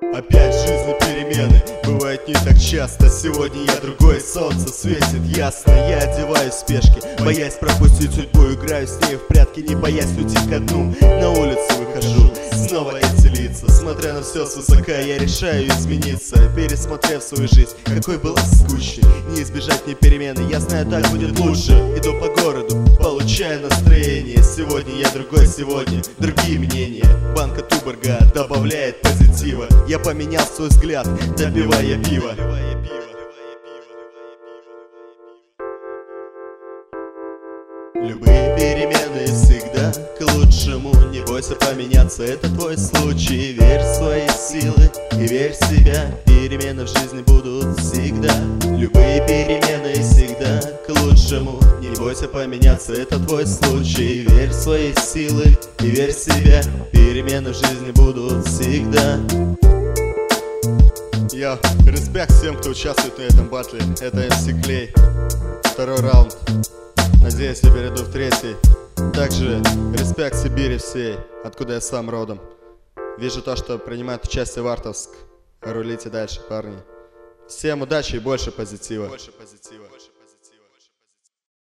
Опять в жизни перемены, бывает не так часто. Сегодня я другой, солнце светит ясно. Я одеваюсь в спешке, боясь пропустить судьбу. Играю с ней в прятки, не боясь уйти ко дну. На улицу выхожу, снова эти лица. Смотря на все свысока, я решаю измениться. Пересмотрев свою жизнь, какой была скучной. Не избежать мне перемены, я знаю, так будет лучше. Иду по городу, получаю настроение. Сегодня я другой, сегодня другие мнения. Банка Туборга добавляет позитива. Я поменял свой взгляд, допивая пиво. Любые перемены всегда к лучшему. Не бойся поменяться, это твой случай. Верь в свои силы и верь в себя. Перемены в жизни будут всегда. Любые перемены всегда к лучшему. Не бойся поменяться, это твой случай. Верь в свои силы и верь в себя. Перемены в жизни будут всегда. Я респект всем, кто участвует на этом батле. Это MC Клей. Второй раунд. Надеюсь, я перейду в третий. Также респект Сибири всей, откуда я сам родом. Вижу то, что принимает участие в Артовск. Рулите дальше, парни. Всем удачи и больше позитива.